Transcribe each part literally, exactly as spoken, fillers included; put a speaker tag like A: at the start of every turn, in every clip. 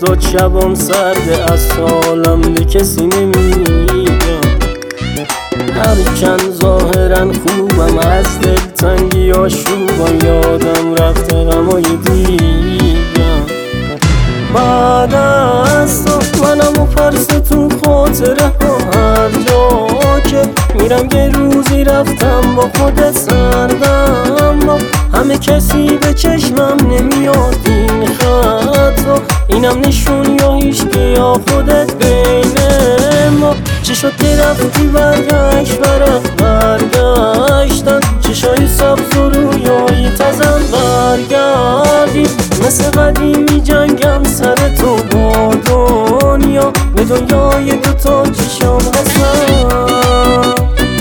A: هفتاد شبام سرده از سالم به کسی نمیگم. هرچند ظاهرا خوبم از دلتنگی آشوبم، یادم رفته غمای دیگم. بعد از تو منم و پرس تو خاطره هم، هر جا که میرم یه روزی رفتم با خودت سردم. همه کسی به چشمم نمیاد این خطا، اینم نشون یا هیچکی یا خودت بین ما. چه شد که رفتی برگشت برق برگشتن، چشای سبز و رویایی تزم برگردی. مثل قدیمی جنگم سر تو با دنیا، به دنیای دوتا چشام هستم.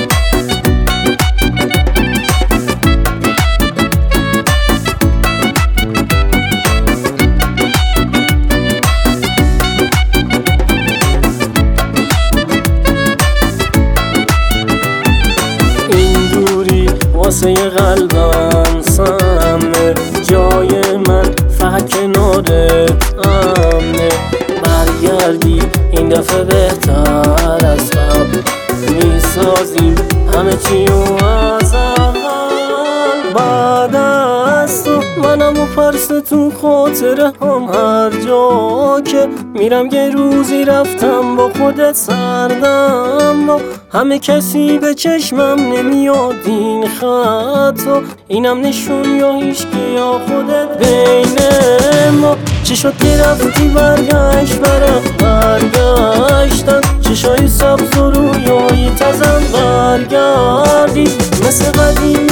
A: واسه قلبم سمه، جای من فقط کنارت امنه. برگردی این دفعه بهتر از قبل، میسازیم همه چیو از اول. بعد از تو منم و پرس تو خاطره هم، هر جا که میرم یه روزی رفتم با خودت سردم. همه کسی به چشمم نمیاد این خطا، اینم نشون یا هیچکی یا خودت بین ما. چه شد که رفتی برگشت برق برگشتن، چشای سبز و رویایی تزم برگردی. مثل قدیم